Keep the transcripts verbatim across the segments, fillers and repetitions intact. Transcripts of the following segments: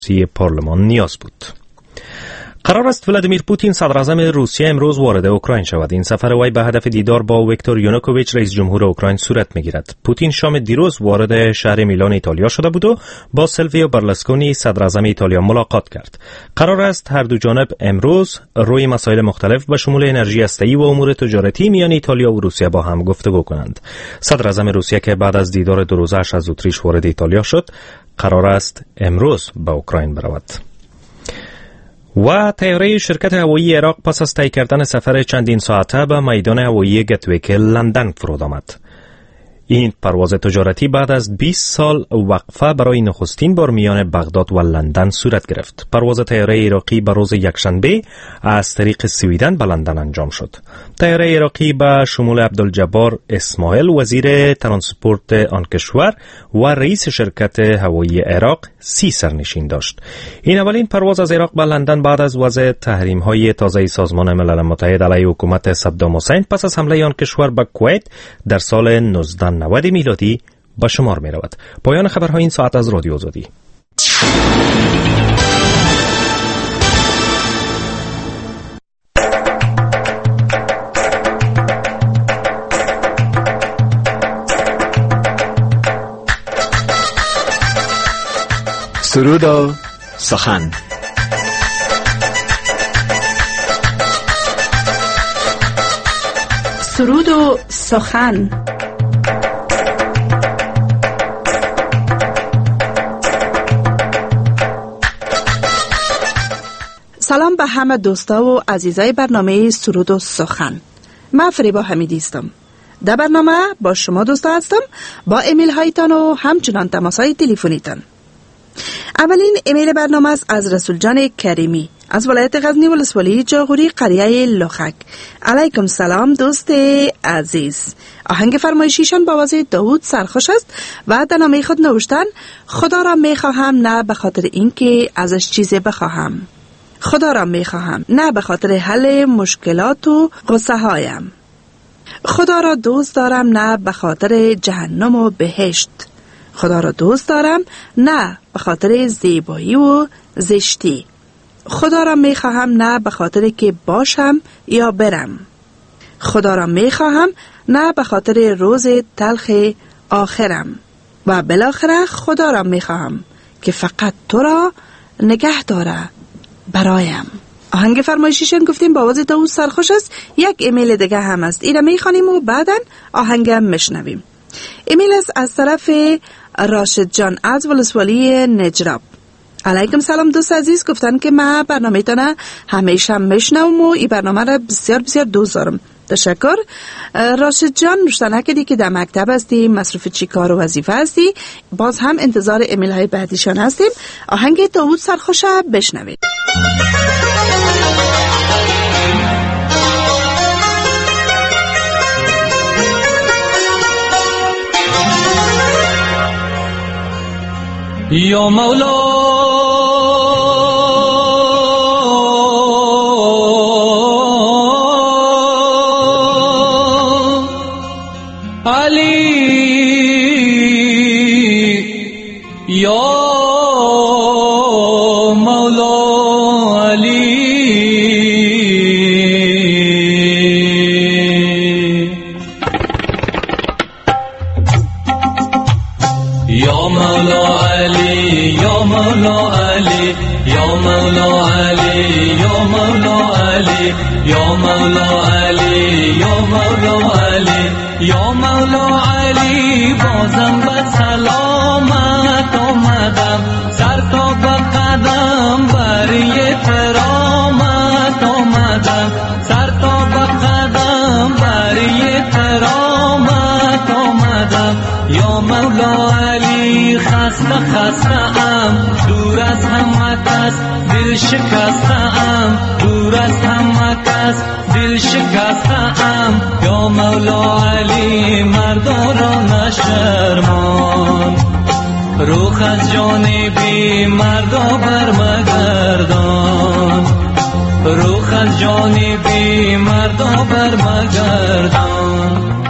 پارلمان نیاز بود. قرار است ولادیمیر پوتین صدر اعظم روسیه امروز وارد اوکراین شود. این سفر وی به هدف دیدار با ویکتور یانوکوویچ رئیس جمهور اوکراین صورت میگیرد. پوتین شام دیروز وارد شهر میلان ایتالیا شده بود و با سیلویو برلوسکونی صدر اعظم ایتالیا ملاقات کرد. قرار است هر دو جانب امروز روی مسائل مختلف به شمول انرژی هسته‌ای و امور تجارتی میان ایتالیا و روسیه با هم گفتگو کنند. صدر اعظم روسیه که بعد از دیدار دو روزه‌اش از اتریش وارد ایتالیا شد، قرار است امروز به اوکراین برود. و طیاره شرکت هوایی عراق پس از طی کردن سفر چندین ساعته به میدان هوایی گتویک لندن فرود آمد. این پرواز تجارتی بعد از بیست سال وقفه برای نخستین بار میان بغداد و لندن صورت گرفت. پرواز طیاره عراقی به روز یکشنبه از طریق سویدن به لندن انجام شد. طیاره عراقی به شمول عبدالجبار اسماعیل وزیر ترانسپورت آن کشور و رئیس شرکت هوایی عراق سی سرنشین داشت. این اولین پرواز از عراق به لندن بعد از وضع تحریم‌های تازه سازمان ملل متحد علیه حکومت صدام حسین پس از حمله آن کشور به کویت در سال نوزده نود میلادی به شمار می رود. پایان خبرهای این ساعت از رادیو آزادی. سرود و سخن. سرود و سخن. سلام به همه دوستا و عزیزای برنامه سرود و سخن. من فریبا حمیدی هستم. در برنامه با شما دوستا هستم با ایمیل هایتان و همچنان تماسای تلفنیتان. اولین ایمیل برنامه است از رسول جان کریمی از ولایت غزنی ولسوالی جاغوری قریه لخک. علیکم سلام دوست عزیز. آهنگ فرمایشیشان با آواز داوود سرخوش است و در نامه خود نوشتن خدا را میخواهم نه به خاطر اینکه ازش چیزی بخواهم. خدا را میخواهم نه به خاطر حل مشکلات و غصه هایم. خدا را دوست دارم نه به خاطر جهنم و بهشت. خدا را دوست دارم نه به خاطر زیبایی و زشتی. خدا را میخواهم نه به خاطر که باشم یا برم. خدا را میخواهم نه به خاطر روز تلخ آخرم. و بالاخره خدا را میخواهم که فقط تو را نگه داره برایم. آهنگ فرمایشیشون گفتیم با آواز داوود سرخوش است. یک ایمیل دیگه هم است، این را میخوانیم و بعداً آهنگم میشنویم. ایمیل است از طرف راشد جان از ولسوالی نجراب. علیکم سلام دوست عزیز. گفتن که من برنامه تانه همیشه میشنوم و این برنامه را بسیار بسیار دوست دارم. تشکر راشد جان. نوشتنه کردی که در مکتب هستی، مصروف چی کار و وظیفه هستی. باز هم انتظار ایمیل های بعدیشان هستیم. آهنگ داوود سرخوشه بشنوید. یا مولا علی یا مولا علی یا مولا علی یا مولا علی یا مولا علی یا مولا علی یا مولا علی یا مولا علی یا مولا علی بازم به سلامت آمدم سر تا به قدم بری کرامت آمدم سر تا به قدم بری کرامت آمدم یا مولا علی خسته خسته ام دور از همه کس دل شکسته ام دور از همه کس دل شکسته ام یا مولا علی مردا را نشرمان روح از جانبی مردا برمگردان روح از جانبی مردا برمگردان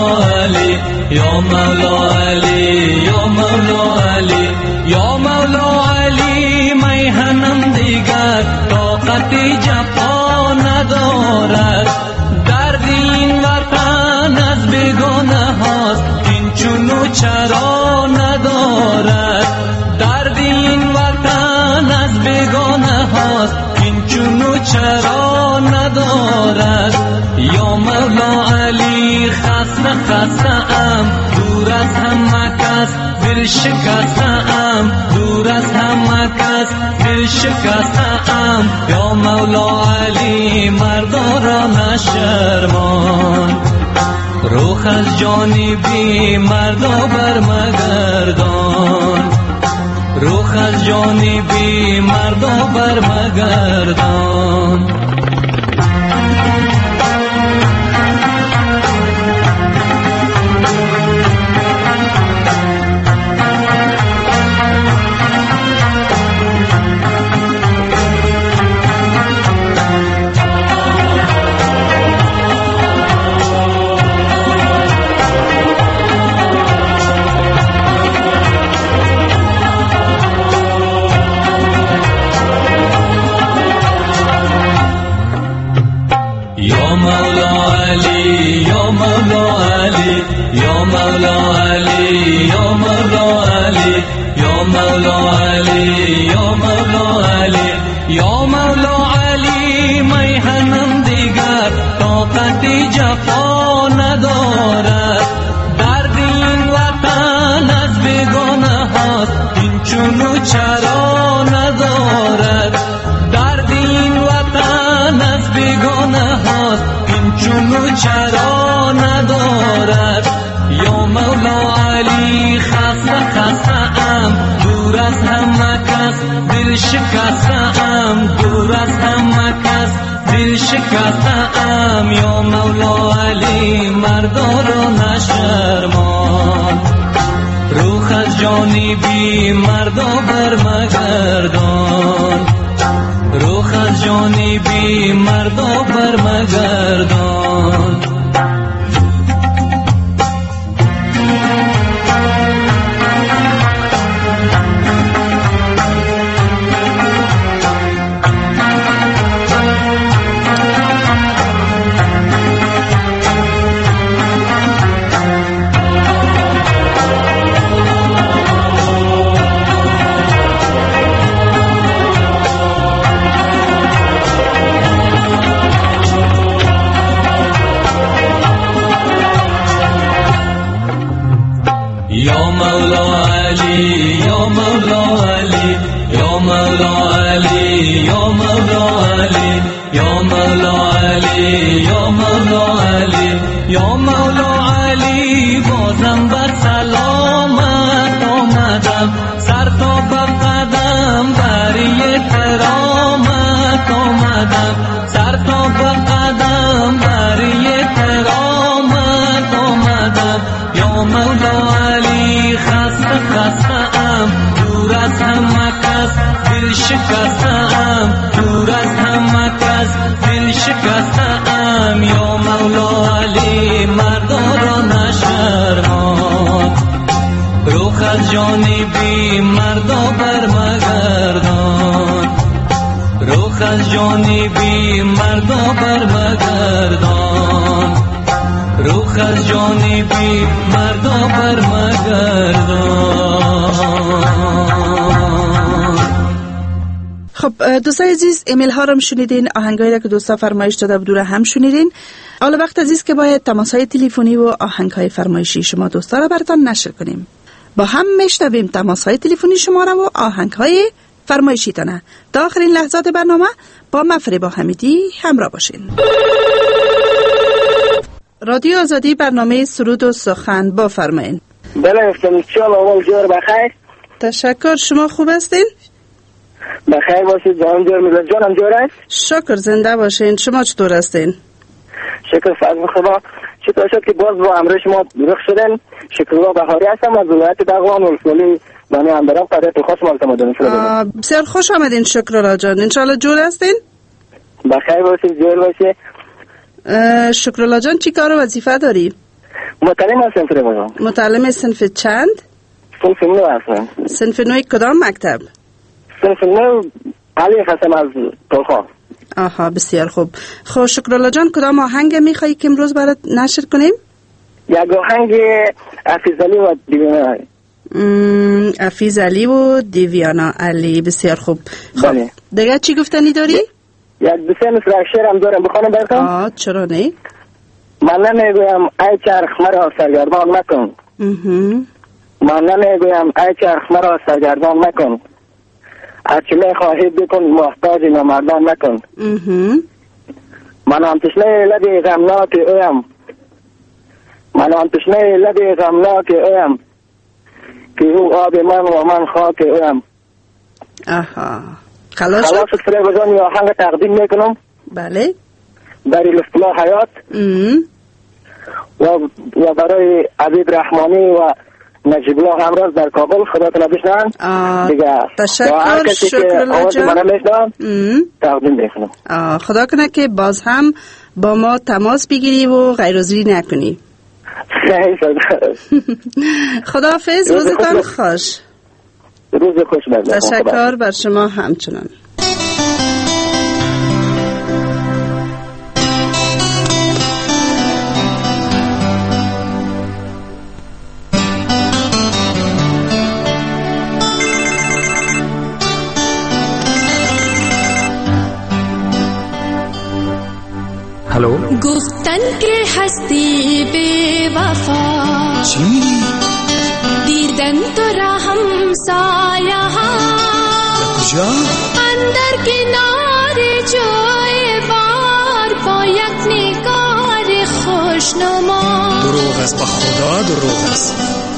مولا علی یا مولا علی یا مولا علی یا مولا علی میهنم دیگر طاقت جفا ندارد در این وطن از بیگانه هاست این چونو چرا ندارد در این وطن از بیگانه هاست این چونو چرا ندارد یا مولا علی خسته خسته ام دور از همه کس دل شکسته ام دور از همه کس دل شکسته ام یا مولا علی مردا را نشرمان روح از جانبی مردا بر مگردان روح از جانبی مردا بر مگردان جفا ندارد در این وطن از بیگانه هاست این چونو چرا ندارد در این وطن از بیگانه هاست این چونو چرا ندارد یا مولا علی خسته خسته ام دور از همه کس دل شکسته ام دور از همه کس دل شکسته ام یا مولا علی مردا را نشرمان روح از جانبی مردا بر مگردان روح از جانبی مردا بر مگردان یا مولا علی یا مولا علی یا مولا علی یا مولا علی یا مولا علی یا مولا علی یا مولا علی بازم به سلامت آمدم سر تا به قدم بری کرامت آمدم سر تا به قدم بری کرامت آمدم یا مولا علی خسته خسته ام دور از همه کس دل شکسته ام دور از همه کس دل شکسته ام یا مولا علی مردا را نشرمان روح از جانبی مردا بر مگردان روح از جانبی مردا بر مگردان روح از جانبی مردا بر مگردان. خب دوستای عزیز ایمیل ها رو شنیدین، آهنگایی را که دوستا فرمایش داده بود هم شنیدین. حالا وقت عزیز که باید تماس های تلفنی و آهنگ های فرمایشی شما دوستا را براتون نشر کنیم. با هم میشنویم تماس های تلفنی شما را و آهنگ های فرمایشی تانه. تا آخرین لحظات برنامه با مفریبا حمیدی همراه باشین. رادیو آزادی برنامه سرود و سخن با فرمایین. بله افتم چال آقا جور بخیر. تشکر، شما خوب هستین؟ بخیر باشید جان جور میلاد جانم جور است؟ شکر، زنده باشین. شما چطور هستین؟ شکر فضل خدا. شکر شد که باز با امر شما رخ شدن. شکر الله بهاری هستم از ولایت بغلان ولسوالی بنی اندرام قرار خوش مالتم شده. بسیار خوش آمدین شکر الله جان. ان شاء الله جور هستین؟ بخیر باشید جور باشید. شکر الله جان چی کار و وظیفه داری؟ متعلم هستم فریبا جان. متعلم صنف چند؟ صنف نو هستم. صنف نو کدام مکتب؟ صنف نو علی هستم از تلخان. آها بسیار خوب. خب شکرالله جان کدام آهنگ میخوایی که امروز برات نشر کنیم؟ یک آهنگ افیزالی و دیویانا علی. افیزالی و دیویانا علی. بسیار خوب. خب بله. دیگه چی گفتنی داری؟ یک بسیار مثل شعر هم دارم بخونم براتون. آه چرا نه؟ من نمیگویم ای چرخ مرا سرگردان مکن. من نمیگویم ای چرخ مرا سرگردان مکن. هرچی میخواهی بکن محتاج نامردان مکن. من هم تشنه لبی غمناک اویم. من هم تشنه لبی غمناک اویم که او آب من و من خاک اویم. آها خلاص خلاص فریبا جان یا آهنگ تقدیم میکنم. بله در الاصلاح حیات و و برای عبید رحمانی و نجیب الله امراض در کابل. خدا تلا بشنن دیگه. تشکر شکرالله جان. تقدیم میکنم. خدا کنه که باز هم با ما تماس بگیری و غیرحاضری نکنی. خداحافظ. روزتان خوش. روز خوش بر. تشکر بر شما همچنان. हेलो गुफ्तन के हस्ती बेवफा दीदन तो रहम साया अंदर किनारे जोए बार باید نگار خوشنما. دروغ است به خدا دروغ است.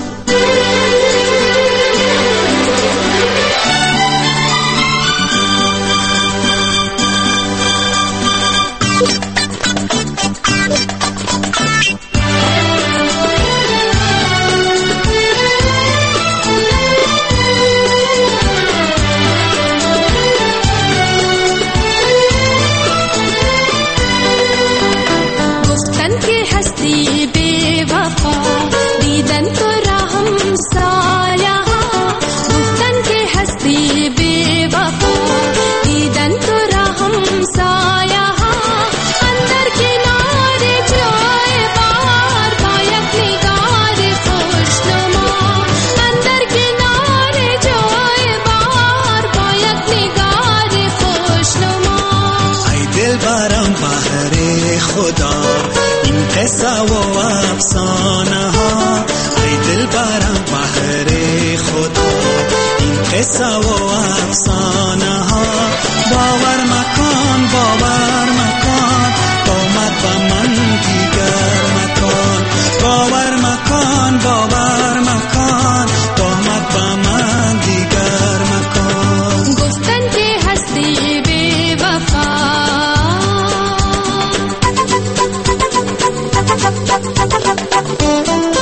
قصه و افسانه ها ای دل برم بحر خدا این قصه و افسانه ها باور مکان باور مکان آمد با من دیگر مکان باور مکان باور مکان آمد با من دیگر مکان گفتن که هستی بی وفا Thank you.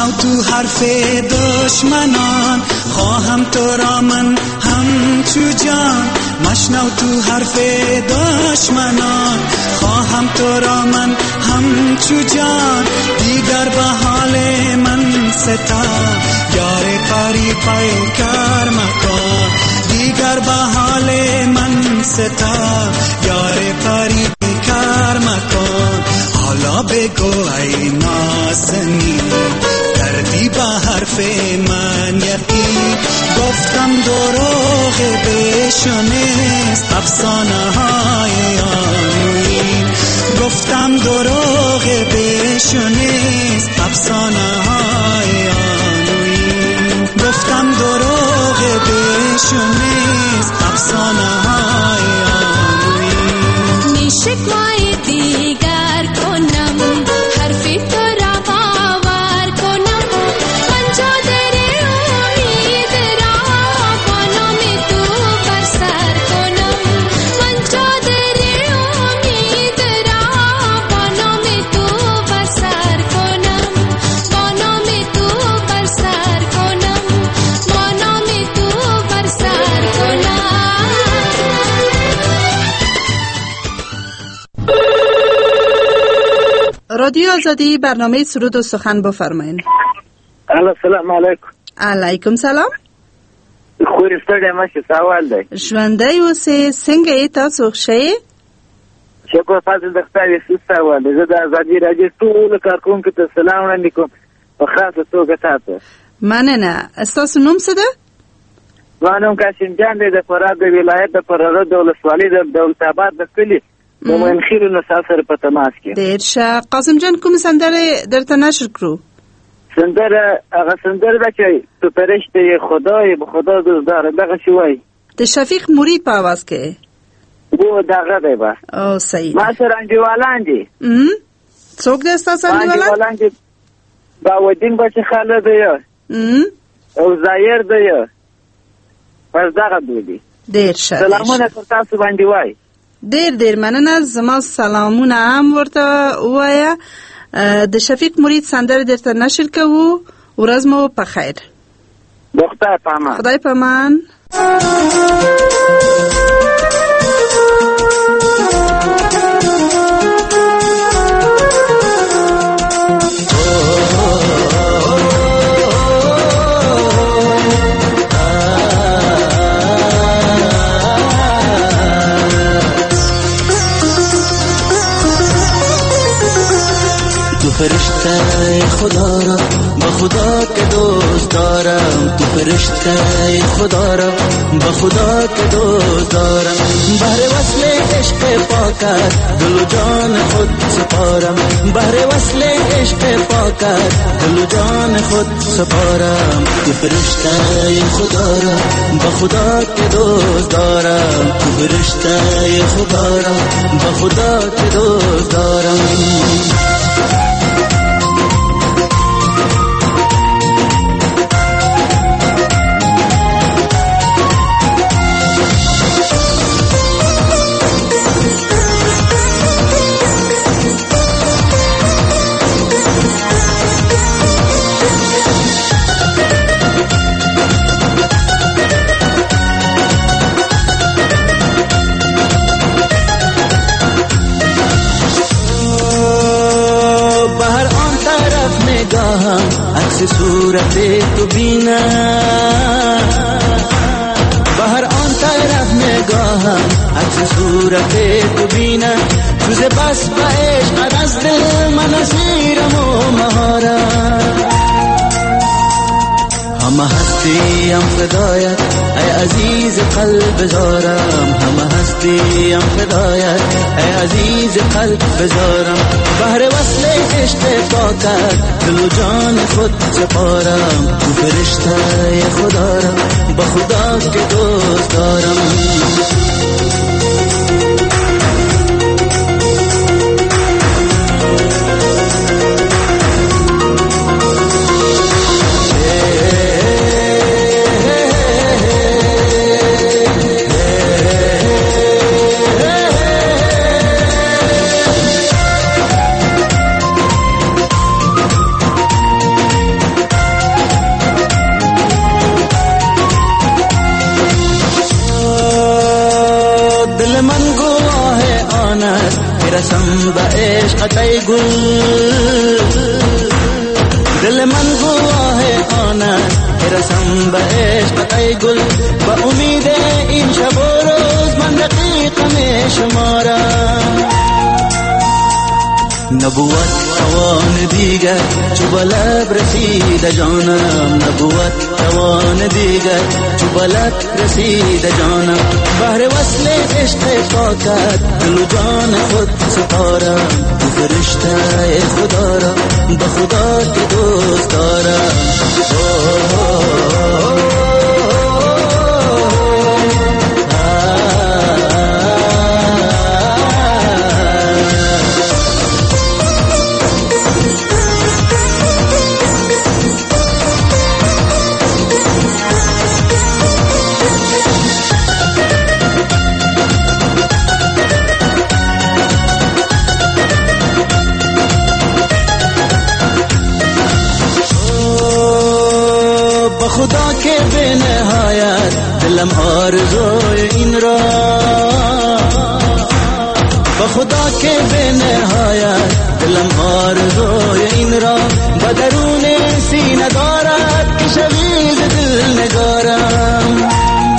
مشنو تو حرف دشمنان، خواهم تو را من همچو جان. مشنو تو حرف دشمنان، خواهم تو را من همچو جان. دیگر به حال من ستا، یار کاری پیکر مکن. دیگر به حال من ستا، یار کاری پیکر مکن. حالا بگو ای نازنی، کردی به حرف من یقین. گفتم دروغ بشنست افسانه های آنوین. گفتم دروغ بشنست افسانه های آنوین. گفتم دروغ بشنست افسانه های آنوین. میشکوای دیگر کنم، حرفی تو را باور کنم. من جا در امید را با نام تو بر سر کنم. من جا در امید را با نام تو بر سر کنم. با نام تو بر سر کنم. با نام تو بر سر کنم. رادیو آزادی، برنامه سرود و سخن بفرمایید. السلام علیکم. علیکم سلام. خوری ستړی مشه، سوال دی. ژوندی اوسې، څنګه یې تاسو ښه یې؟ شکر فضل د خدای یې سوال دی. زه د ازادي راډیو ټولو کارکوونکو ته سلام وړاندې کوم، په خاصه توګه تاسو. مننه. ستاسو نوم څه ده؟ زما نوم قاسم جان دی، د فراه د ولایت د فراه د ولسوالۍ د دولت آباد د کلي د منخیرو نصاب سره په تماس کې. ډېر ښه. قاسم جان، کوم سندرې درته نشر کړو؟ سندره هغه سندره ده چې تو فرشته خدای به خدا دوستدار، دغه شی وایي د شفیق مرید په आवाज کې. و دغه دی بس. او صحیح. ما سره انډیوالان دي. ام څوک دې ستاسو انډیوالان؟ انډیوالان دي باودین بچی خالد دی ام او زایر دی. پس دغه دوی. ډېر ښه. سلامونه تاسو باندې وای. ډېر ډېر مننه. زما سلامونه هم ورته وایا. د شفیق مرید سندره درته نشر کوو. ورځ مو په خیر. د خدای په امان. خدای په امان. فرشته خدا را با خدا که دوست دارم. تو فرشته خدا را با خدا که دوست دارم. بهر وصل عشق پاکت دل و جان خود سپارم. بهر وصل عشق پاکت دل و جان خود سپارم. تو فرشته خدا را با خدا که دوست دارم. تو فرشته خدا را با خدا که دوست دارم. صورت تو بینا بهر آن طرف نگاهم عکس صورت تو بینا روز بس با عشق از دل من اسیرم و مهارم همه هستیم فدایت ای عزیز قلب زارم همه هستیم فدایت ای عزیز قلب بزارم بهر وصل عشق پاکت دل و جان خود سپارم تو فرشته خدا را با خدا که دوست دارم دل من گواه آن است که رسم به عشقت ای گل. دل من گواه آن است که رسم به عشقت ای گل. با امید این شب و روز من دقیقه شمارم. نبوت توان دیگر چو بلب رسید جانم. نبوت توان دیگر چو بلب رسید جانم. بهر وصل عشق پاکت دل و جان خود سپارم. تو فرشته خدا را به خدا که دوست دارم. خدا که به نهایت دلم آرزوی این را. با خدا که به نهایت دلم آرزوی این را. با درون سینه دارد که شوی ز دل نگارم.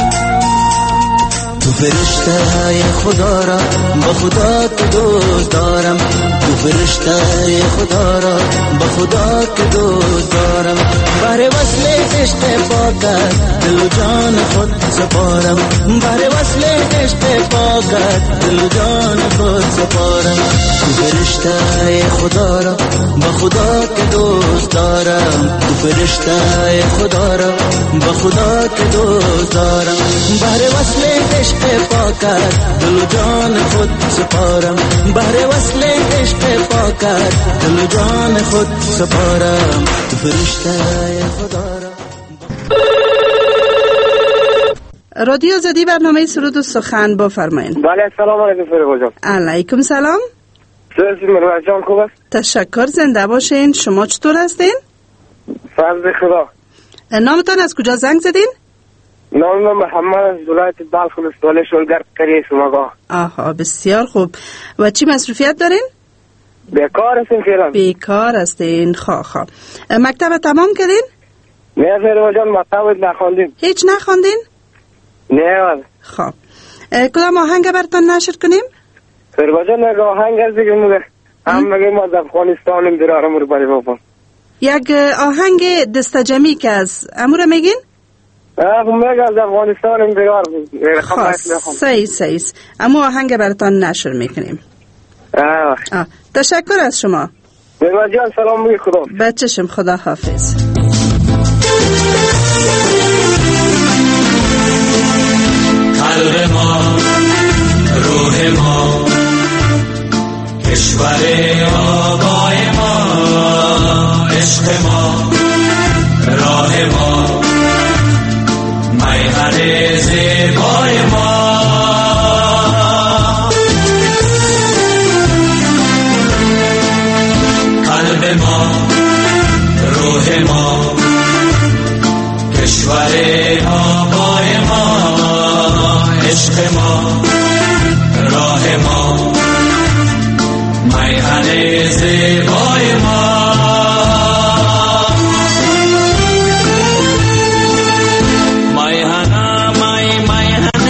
تو فرشته خدا را با خدا که دوست دارم. تو فرشته خدا را با خدا که دوست دارم. بهر وصل عشق پاکت دل و جان خود سپارم. بهر وصل عشق پاکت دل و جان خود سپارم. تو فرشته خدا را با خدا که دوست دارم. تو فرشته خدا را با خدا که دوست دارم. بهر وصل عشق پاکت دل و جان خود سپارم. بهر وصل عشق پاکت دل و جان خود سپارم. تو فرشته خدا را. رادیو زدی برنامه سرود و سخن با فرمایین. بله سلام علیکم فریبا جان. علیکم سلام. سلام مروت جان خوب است؟ تشکر زنده باشین. شما چطور هستین؟ فضل خدا. نامتان از کجا زنگ زدین؟ نام من محمد از ولایت بلخ ولسوالی شلگر قریه شماگاه. آها بسیار خوب. و چی مصروفیت دارین؟ بیکار هستین فعلا. بیکار هستین. خواه خواه. مکتب تمام کردین؟ نه فریبا جان مکتب نخواندیم. هیچ نخواندین؟ نه ولی. خب کدام آهنگ براتون نشر کنیم؟ فریبا جان یک آهنگ از دیگه موده هم مگه ما در افغانستانیم درارم رو بری بابا. یک آهنگ دستجمی که از امور میگین؟ آه مگه از افغانستانیم درار. خب سی سیس امو آهنگ براتون نشر میکنیم. آه آه. تشکر از شما. فریبا جان سلام میگی خدا. بچشم خدا حافظ. قلب ما روح ما کشور آبای ما عشق ما راه ما میهن زیبای ما قلب ما روح ما کشور آبای ما عشق ما راه ما میهن زیبای ما میهن می میهن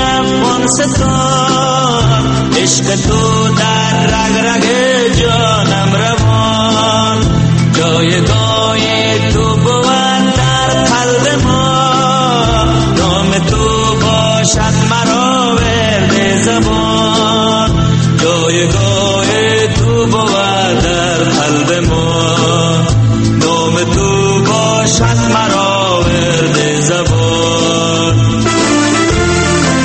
افغانستان عشق تو در رگ رگ جانم روان جایگاه تو بود در قلب ما نام تو باشد مرا ورد زبان جایگاه تو بود در قلب ما نام تو باشد مرا ورد زبان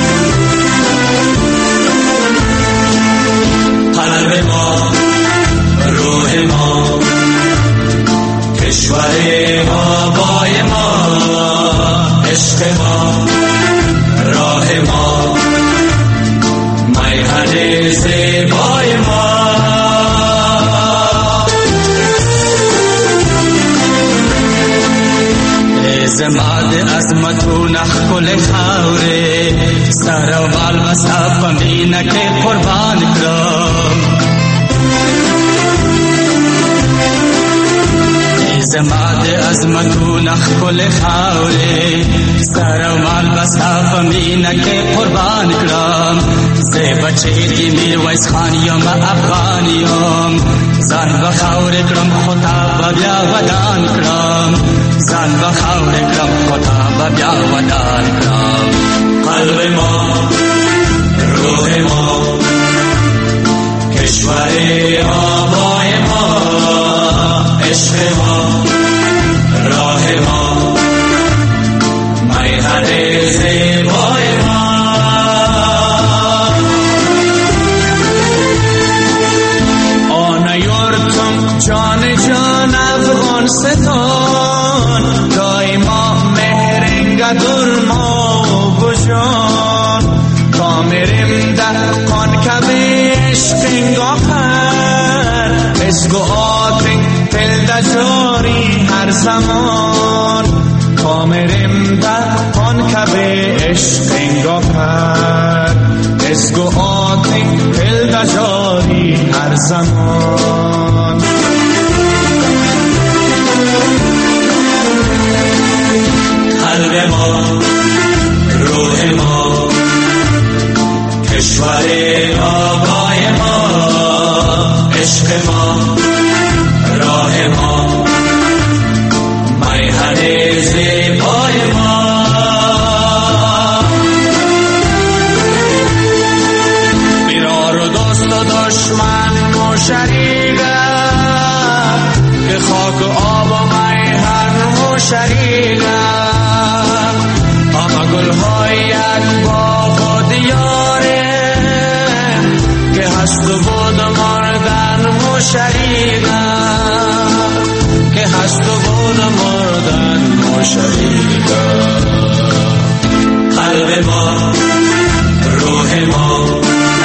قلب ما اینک قربان کرم زماد عظمتو نخل خاوره سر و مال بساف مینک قربان کرم زی بچه دی میرویس خانیم افغانیم زن بخور کرم خطا بیا ودان کرم زن بخور کرم خطا بیا ودان کرم قلب ما روح ما کشور آبای ما عشق ما راه ما میهن زیبای ما آن یورتم جان جان افغان ستان دایما مهرنگ در ما بجان کامرم در قان کبه عشقنگا پر اسگو آتنگ پلد جاری هر زمان کامرم در قان کبه عشقنگا پر اسگو آتنگ پلد جاری هر زمان قلب ما روح ما کشور آبای ما عشق ما راه ما میهن زیبای ما بیرار و دوست و دشمن و شریگه که خاک و آب و میهن و شریگه همه گلهای یک باغ و دیاره که هست و بود مردن و شریگه که هست و بود مردن و شریگه قلب ما روح ما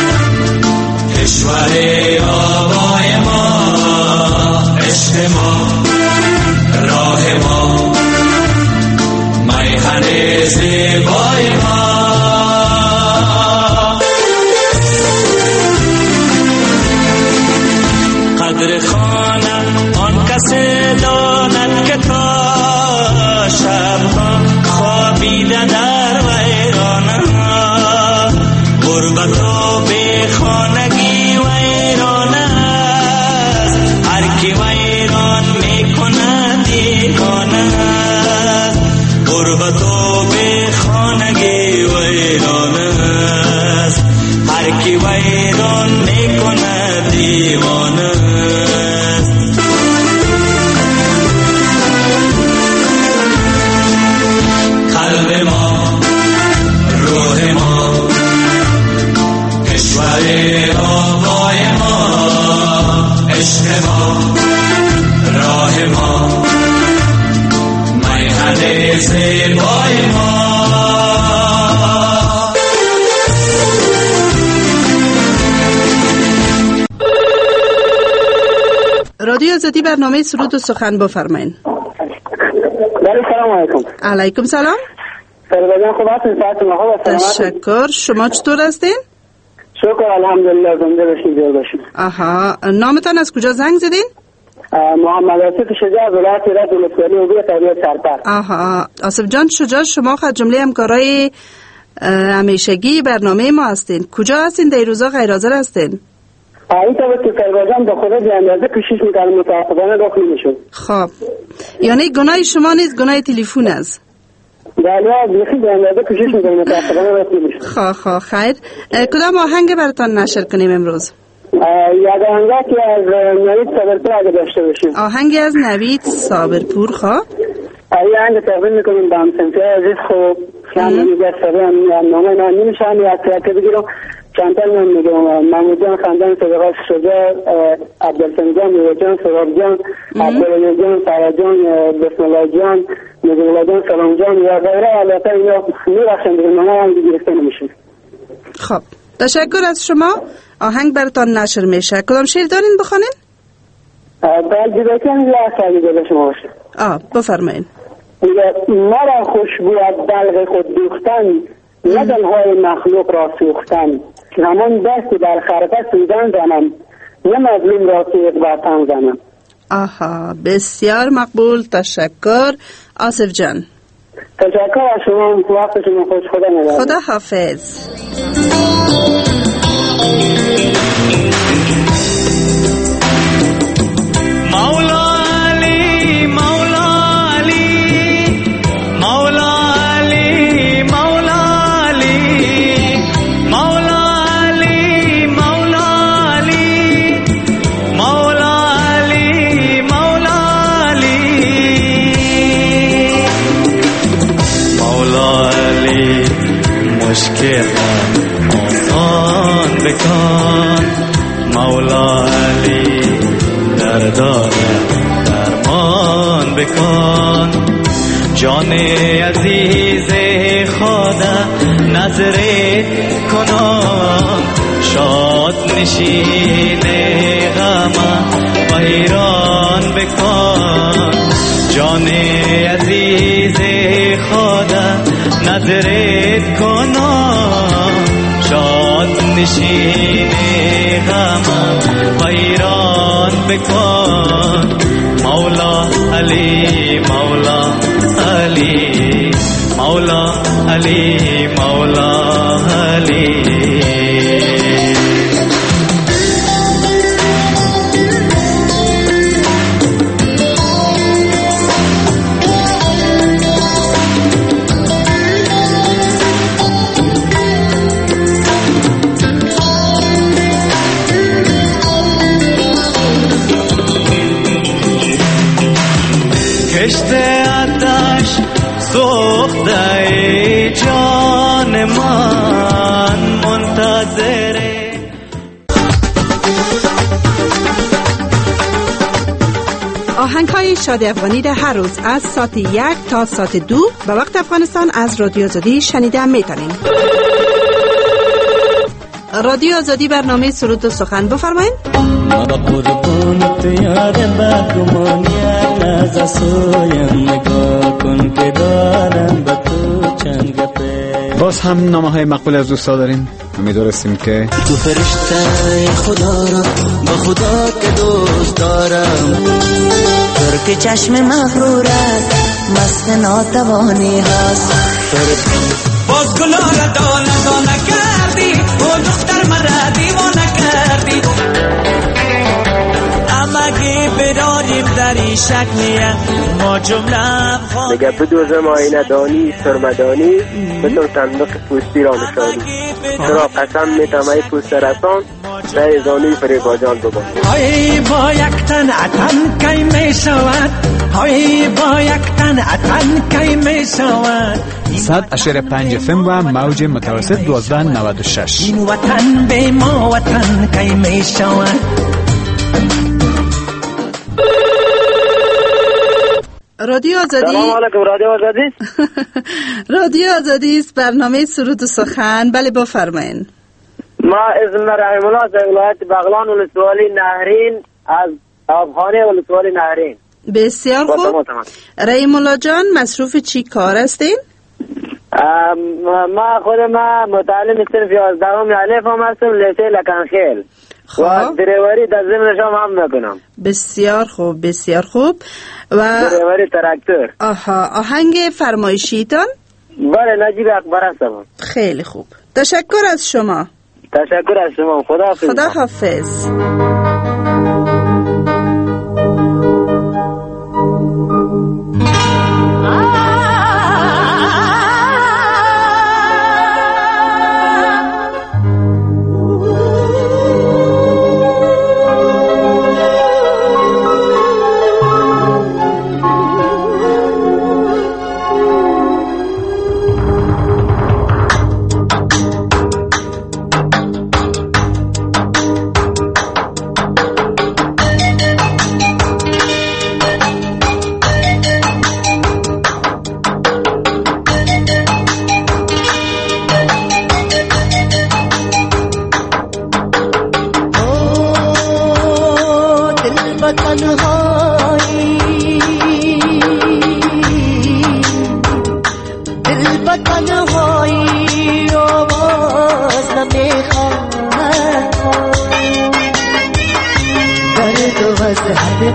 کشور آبای ما عشق ما راه ما میهن زیبای ما قدر خانم آن کسی داند که تا شبها خوابیده در ویرانه غربت و بیخانگی ویرانه است هر کی ویران میکند دیوانه است غربت و بیخانگی ویرانه است هر کی ویران میکند دیوانه است قلب ما روح ما کشور آبای ما عشق ما راه ما میهن زیبای ما رادیو آزادی برنامه سرود و سخن بفرمایید. بله سلام علیکم. علیکم سلام. سربازان خوب هستین؟ ساعتون خوب است؟ تشکر. شما چطور هستین؟ شکر الحمدلله زنده باشین زیاد باشین. آها، نامتان از کجا زنگ زدین؟ محمد آصف شجاع ولایت ایران دولتخانه اوبی تابعیت سرپر. آها، آصف جان شجاع شما خود جمله همکارای همیشگی برنامه ما هستین. کجا هستین؟ در روزا غیر حاضر هستین؟ این طبعا که سربازان به خدا به اندازه کوشش میکنن متاسفانه داخل میشون. خب یعنی گناه شما نیست، گناه تلفن است. بله بیخی به اندازه کوشش میکنن متاسفانه داخل میشون. خب خب خیر. کدام آهنگ براتون نشر کنیم امروز؟ یک آهنگ که از نوید صابرپور اگه داشته باشیم. آهنگی از نوید صابرپور. خب این آهنگ تقدیم میکنیم به همسنفی عزیز. خوب خیلی میگه سرم نامه من نمیشن یا که بگیرم چند تا نام میگم. محمود جان خاندان صدقات شجاع، عبدالسلام جان، میوه جان، سراب جان، عبدالله جان، فرا جان، بسم الله جان، نجم جان، سلام جان و غیره. البته اینا میبخشن دیگه نامه هم گرفته نمیشه. خب تشکر از شما. آهنگ براتان نشر میشه. کدام شعر دارین بخونین؟ بعد دیگه یه اصلی داره شما باشه. آه بفرمایین. مرا خوشبو از بلغ خود دوختن، نه دلهای مخلوق را سوختن. همون دست در خرقه سوزن زنم، نه مظلوم را سویق برتن زنم. آها، بسیار مقبول. تشکر آصف جان. تشکر از شما، وقت شما خوش. خدا نگهدار. خدا حافظ. مولا علی مولا علی مولا علی مولا علی مولا علی مولا علی مولا علی مولا علی مولا علی مشکل آسان بکن مولا علی دردار درمان بکن جان عزیز خدا نظرت کنم شاد نشین غم ویران بکن جان عزیز خدا نظرت کنم شاد نشین غم ویران بکن مولا علی مولا علی مولا علی مولا علی کشته آتش سوخته جان من منتظره. آهنگ های شاد افغانی را هر روز از ساعت یک تا ساعت دو به وقت افغانستان از رادیو آزادی شنیده میتونین. رادیو آزادی برنامه سرود و سخن، بفرمایید. ما قربان تو یار بدگمان یک لحظه سویم نگاه کن که دارم با تو چند گپه. باز هم نامه های مقبول از دوستا داریم. امیدوارستیم که تو فرشته خدا را با خدا که دوست دارم ترک چشم مغرورت مست ناتوانی هست باز گلا را دانه دانه کردی و دختر مرا دیوانه کردی امگی براریم در این شکلیه ما جمله دیگه بدوزم آینه دانی سرمدانی بتون صندوق پوستی را نشانی چرا قسم میتم ای پوست رسان نه زانی فریباجان ببان های با یک تن اتن کی می شود های با یک تن اتن کی می شود صد اشاره پنج فم و موج متوسط دوازده نود و شش. این وطن به ما وطن کی می شود. رادیو آزادی. سلام علیکم. رادیو آزادی. رادیو آزادی است. برنامه سرود و سخن. بله بفرمایید. ما اسم رحیم الله از ولایت بغلان ولسوالی نهرین از آبخانه ولسوالی نهرین. بسیار خوب. رحیم الله جان مصروف چی کار هستین؟ ما خود ما متعلم صرف یازدهم الف هم هستم لیسه لکنخیل و دریوری در ضمنش هم میکنم. بسیار خوب بسیار خوب. و دریوری تراکتور. آها، آهنگ فرمایشیتان؟ بله، نجیب اکبر هستم. خیلی خوب، تشکر از شما. تشکر از شما. خدا حافظ. خدا حافظ.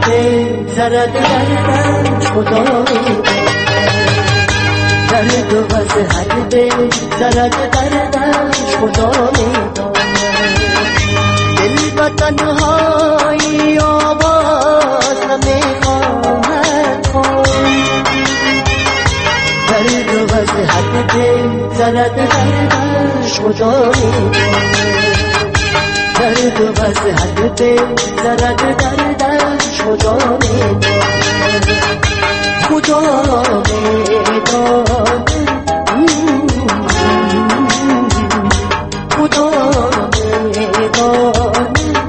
بگذرد دردش خدا درد و وضعت بگذرد دردش خدا دل به تنهایی آواز نمیخواهد خواند درد و وضعت بگذرد دردش خدا درد و وضعت بگذرد دردش خدا خدا میداند خدا میداند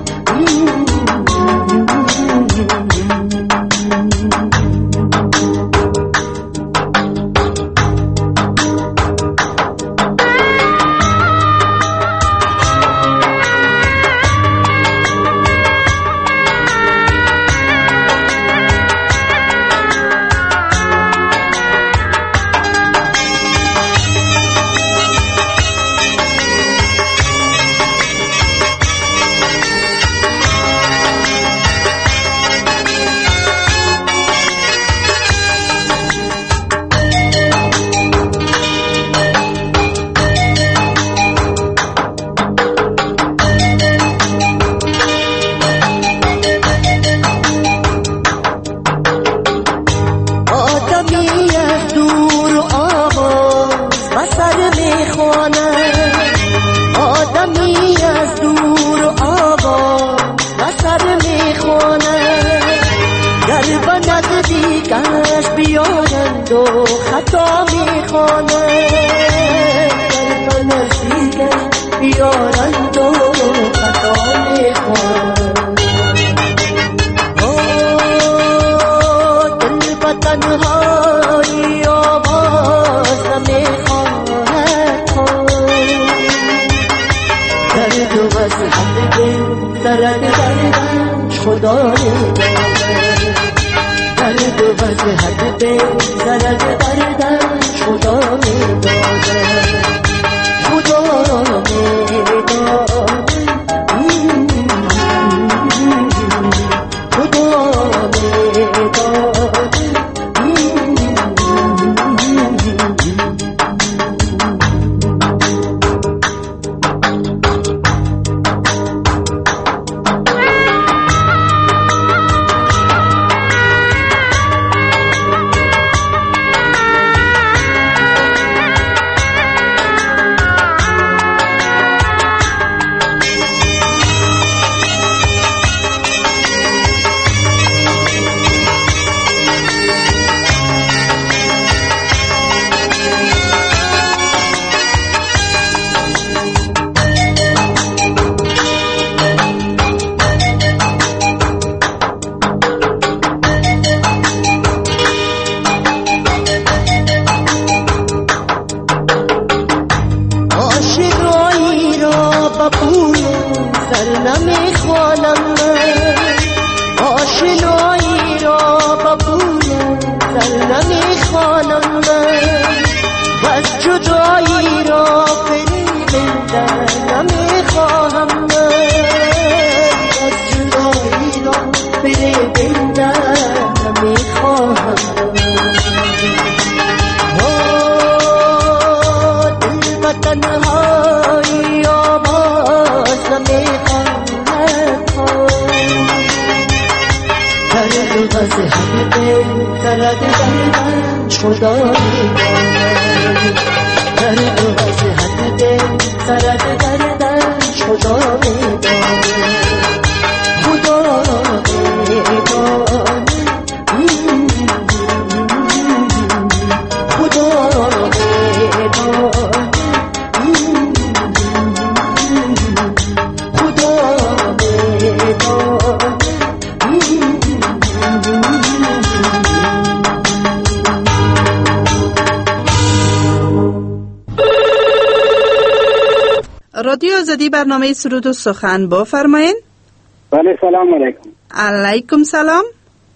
رادیو آزادی برنامه سرود و سخن بفرمایید. بله سلام علیکم. علیکم سلام.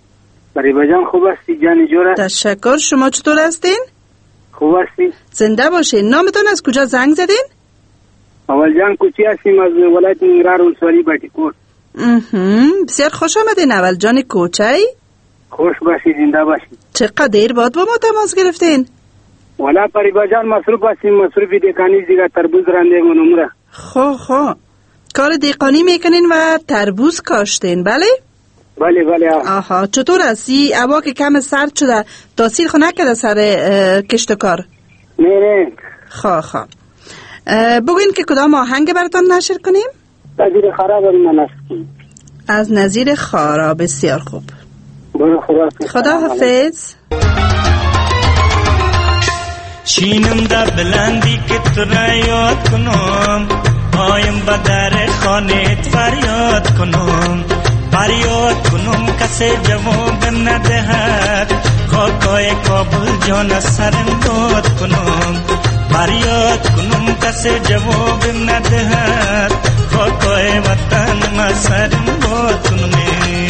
فریبا جان خوب هستی؟ جان جور است. تشکر. شما چطور هستین؟ خوب هستی؟ زنده باشین. نامتون از کجا زنگ زدین؟ اول جان کوچی هستیم از ولایت ننگرهار ولسوالی بټیکور. بسیار خوش آمدین اول جان کوچه. خوش باشید، زنده باشید. چقدر دیر بعد با ما تماس گرفتین؟ والا پریبا جان مصروف هستیم، مصروف دیگانی دیگه تربوز رنده منمره. خو خو کار دیقانی میکنین و تربوز کاشتین بله؟ بله بله. آها چطور هستی؟ هوا که کم سرد شده تاثیر خو نکرده سر کشت کار؟ نه نه. خو خو بگوین که کدام آهنگ براتون نشر کنیم؟ نظیر خارا بریم نسکی. از نظیر خارا. بسیار خوب. برو خدا خدا حافظ. شینم در بلندی که تو را یاد کنم، آیم با در خانت فریاد کنم، فریاد کنم کسی جواب ندهد، خاکای کابل جان از سرم داد کنم، فریاد کنم کسی جواب ندهد، خاکای وطن از سرم داد کنم.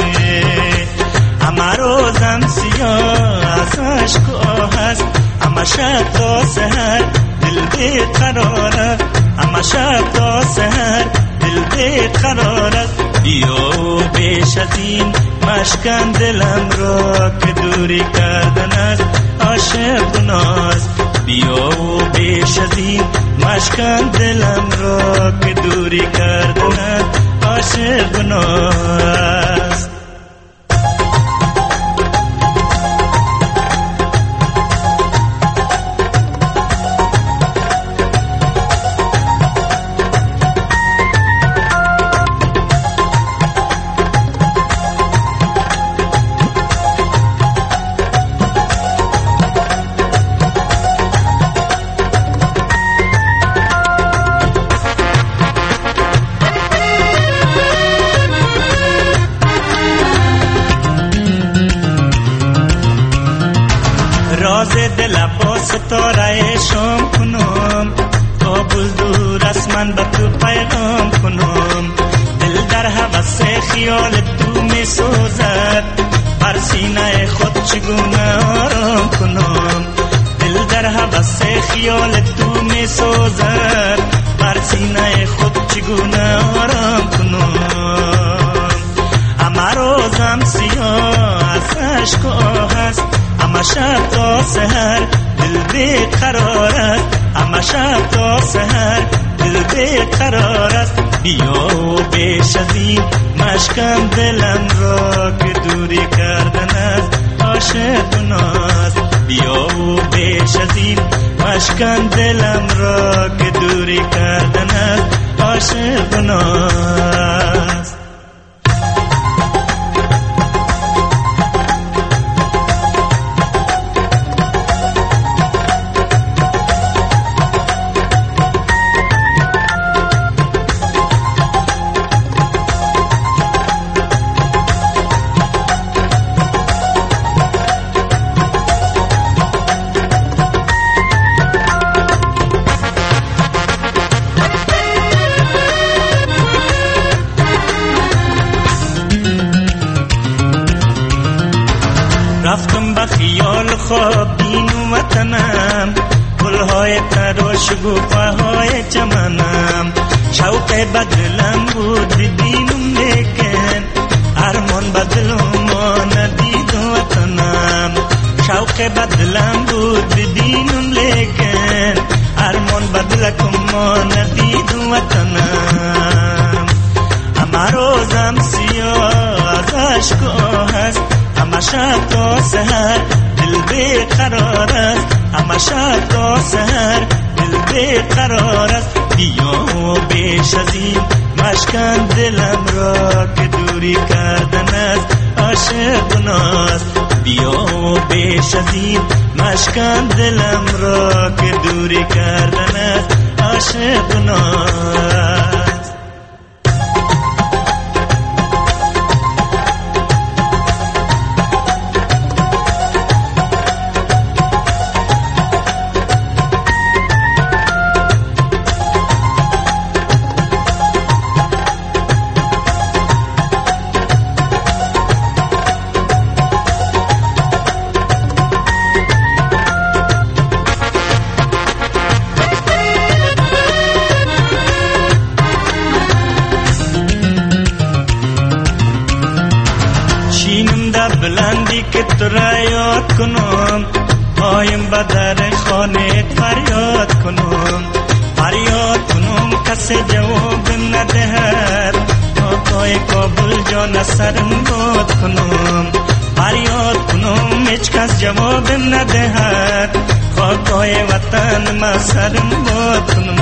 اما روزم سیاه از عشق و آه است، اما شب تا سحر دل بیقراره، اما شب تا سحر دل بیقراره. بیا و بیش از این مشکن دلم را که دوری کردن است عاشق گناست. بیا و بیش از این مشکن دلم را که دوری کردن است عاشق گناست. راز دل عباس ستاره شام کنم، کابل دور از من به تو پیغام کنم. دل در هوس خیال تو می سوزد، بر سینه خود چگونه آرام کنم. دل در هوس خیال تو می سوزد، بر سینه خود چگونه آرام کنم. اما روزم سیاه از عشق و آه است، اما شب تا سحر دل بیقرار است، اما شب تا سحر دل بیقرار است. بیا و بیش از این مشکن دلم را که دوری کردن است عاشق گناست. بیا و بیش از این مشکن دلم را که دوری کردن است عاشق گناست. رفتم با خیال خواب بین وطنم، گلهای تر و شکوفه‌های چمنم. شوق بدلم بود ببینم لیکن ارمان بدلم ما ندید وطنم. شوق بدلم بود ببینم لیکن ارمان بدلکم ما ندید وطنم. اما روزم سیاه از عشق و آه است، اما شب تا سحر دل بیقرار است، اما شب تا سحر دل بیقرار است. بیا و بیش از این مشکن دلم را که دوری کردن است عاشق گناست. بیا و بیش از این مشکن دلم را که دوری کردن است عاشق گناست. بلندی که تو را یاد کنم، پایم به در خانه فریاد کنم، فریاد کنم کسی جواب ندهد، آقای کابل جان سرم باد کنم، فریاد کنم هیچ کس جواب ندهد، خاکای وطن ما سرم باد کنم.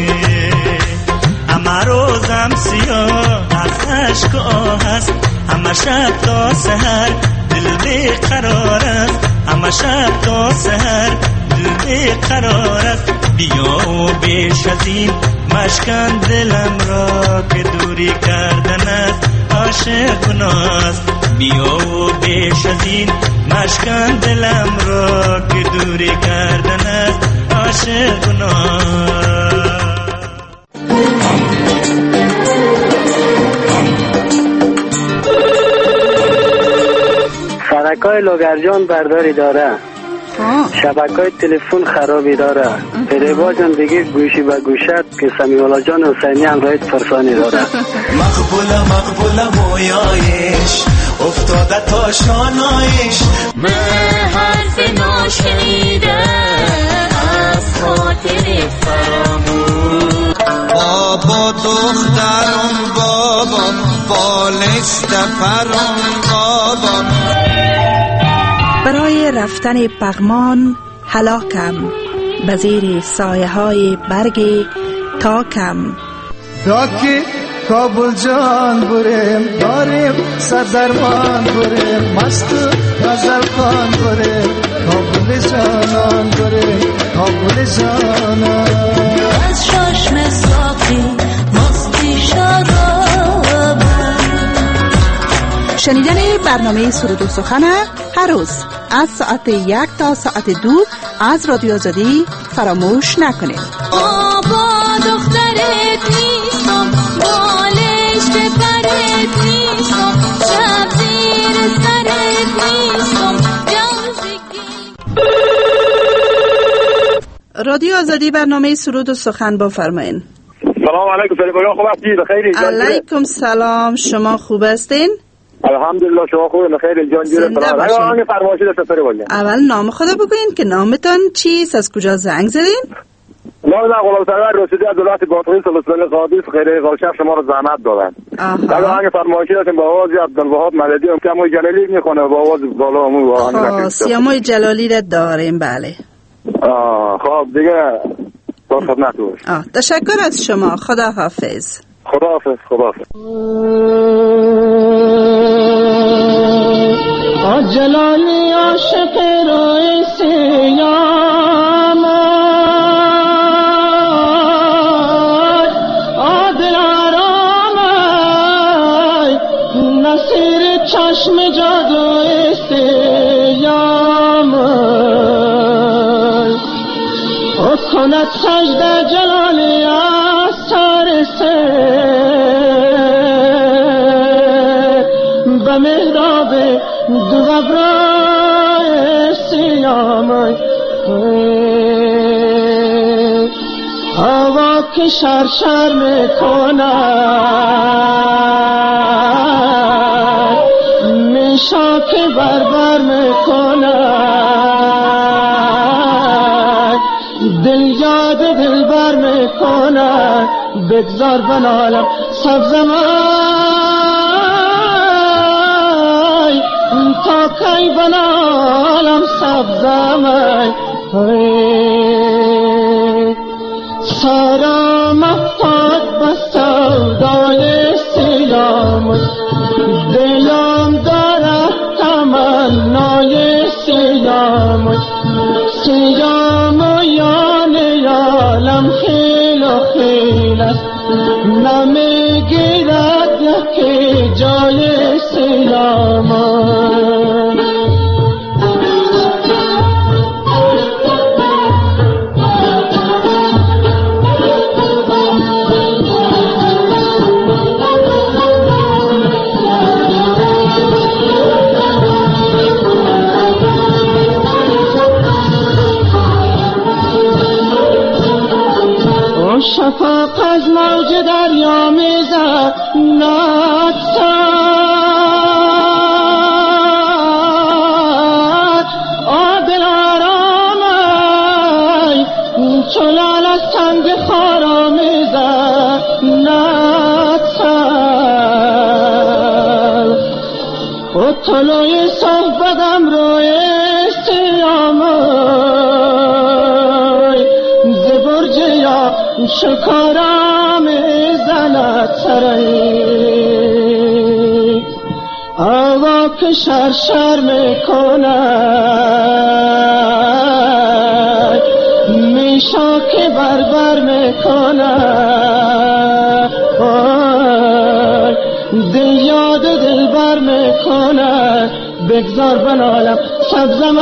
همه روزم سیاه از عشق آه است، همه شب تا سحر دل بیقرار است، همه شب تا سحر دل بیقرار است. بیا و بیش از این مشکن دلم را که دوری کردن است عاشق گناست. بیا و بیش از این مشکن دلم را که دوری کردن است عاشق گناست. سرکای لوگرجان برداری داره، شبکای تلفن خرابی داره، تریبا جان دیگه گوشی به گوشت که سمیولا جان حسینی هم رایت فرسانی داره. مقبوله مقبوله مویایش افتاده تا شانایش، من حرف ناشنیده از خاطر فراموش. بابا دخترم بابا بالشت پرم بابا. برای رفتن پغمان هلاکم، به زیر سایه های برگ تاکم. داکی کابل جان بریم، داریم سردرمان بریم، مست غزل خان بریم، کابل جانان بریم، کابل جانان. از چشم صافی مستی شراب. شنیدن برنامه سرود و سخن هر روز از ساعت یک تا ساعت دو از رادیو آزادی فراموش نکنید. بابا دخترت نیستم، بالش به پرت نیستم، شب زیر سرت نیستم، جازگی. رادیو آزادی برنامه سرود و سخن بفرمایید. سلام علیکم فریبا، خوب هستی؟ بخیر؟ علیکم سلام، شما خوب هستین؟ الحمدلله شما خوبه؟ بخیر جان جوره. سلام. اگه فرمایشی داشته فریبا جان. اول نام خدا بگوین که نامتان چیست، از کجا زنگ زدین؟ نام من غلام سرور رشیدی از ولایت باطنی سلسله قادس خیره غالشف شما رو زحمت دادن. آها. اگه فرمایشی داشتین با آواز عبدالوهاب مددی هم که موی جلالی میخونه با آواز بالا همون آهنگ. خب سیاموی جلالی را داریم بله. آه خب دیگه با خدمت باش. آه تشکر از شما، خدا حافظ. خدا حافظ. خدا حافظ. جلالی عاشق روی سیام عادل آرام نصیر چشم جادوی سیام او کند سجده جلالی از سر سر به محراب دو ابرای سیام هوا که شرشر میکند میشا که بربر میکند دل یاد دل بر میکند بگذار بنالم سبزمای تا کی بنالم سبزمای سارا مفتاد به سودای سیام دلم دارد تمنای سیام سیام یان یالم خیل و خیل است نمیگیرد یکی جای سیام شفاق از موج دریا میزد نکسای طلوع صحبتم روی سیامای ز برج یا شکارم زند سرایی آوا که شرشر میکند میشا که بربر میکند دل یاد دل بر میکند بگذار بنالم سبزم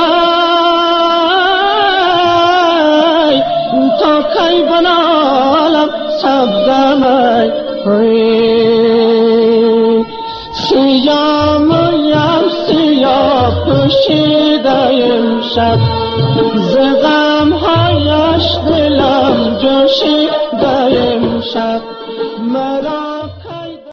ای تا کی بنالم سبزم ای سیام یم سیاه پوشیده امشب ز غم هایش